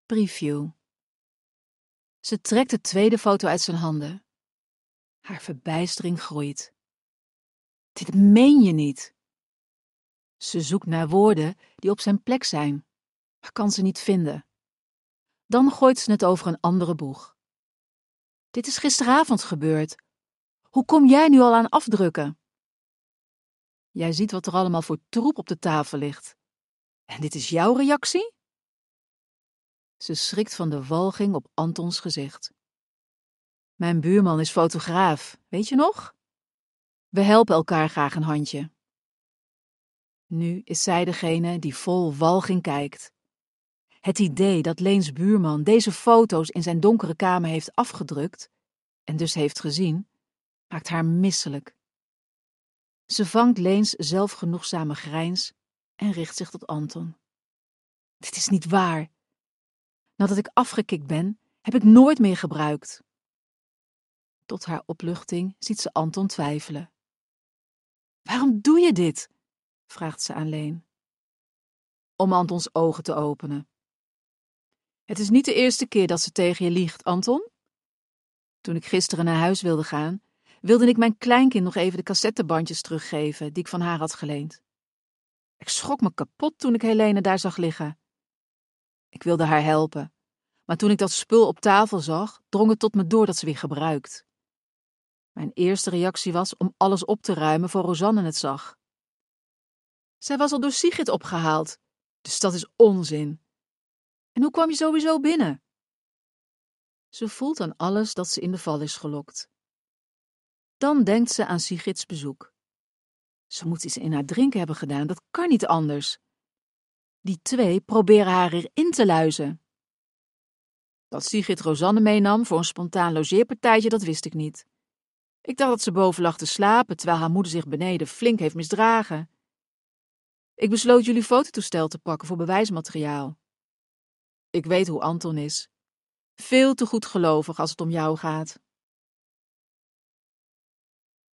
Preview. Ze trekt de tweede foto uit zijn handen. Haar verbijstering groeit. Dit meen je niet. Ze zoekt naar woorden die op zijn plek zijn, maar kan ze niet vinden. Dan gooit ze het over een andere boeg. Dit is gisteravond gebeurd. Hoe kom jij nu al aan afdrukken? Jij ziet wat er allemaal voor troep op de tafel ligt. En dit is jouw reactie? Ze schrikt van de walging op Antons gezicht. Mijn buurman is fotograaf, weet je nog? We helpen elkaar graag een handje. Nu is zij degene die vol walging kijkt. Het idee dat Leens buurman deze foto's in zijn donkere kamer heeft afgedrukt, en dus heeft gezien, maakt haar misselijk. Ze vangt Leens zelfgenoegzame grijns en richt zich tot Anton. Dit is niet waar. Nadat ik afgekikt ben, heb ik nooit meer gebruikt. Tot haar opluchting ziet ze Anton twijfelen. Waarom doe je dit? Vraagt ze aan Leen. Om Antons ogen te openen. Het is niet de eerste keer dat ze tegen je liegt, Anton. Toen ik gisteren naar huis wilde gaan, wilde ik mijn kleinkind nog even de cassettebandjes teruggeven die ik van haar had geleend. Ik schrok me kapot toen ik Helene daar zag liggen. Ik wilde haar helpen, maar toen ik dat spul op tafel zag, drong het tot me door dat ze weer gebruikt. Mijn eerste reactie was om alles op te ruimen voor Rosanne het zag. Zij was al door Sigrid opgehaald, dus dat is onzin. En hoe kwam je sowieso binnen? Ze voelt aan alles dat ze in de val is gelokt. Dan denkt ze aan Sigrids bezoek. Ze moet iets in haar drinken hebben gedaan, dat kan niet anders. Die twee proberen haar erin te luizen. Dat Sigrid Rosanne meenam voor een spontaan logeerpartijtje, dat wist ik niet. Ik dacht dat ze boven lag te slapen, terwijl haar moeder zich beneden flink heeft misdragen. Ik besloot jullie fototoestel te pakken voor bewijsmateriaal. Ik weet hoe Anton is. Veel te goedgelovig als het om jou gaat.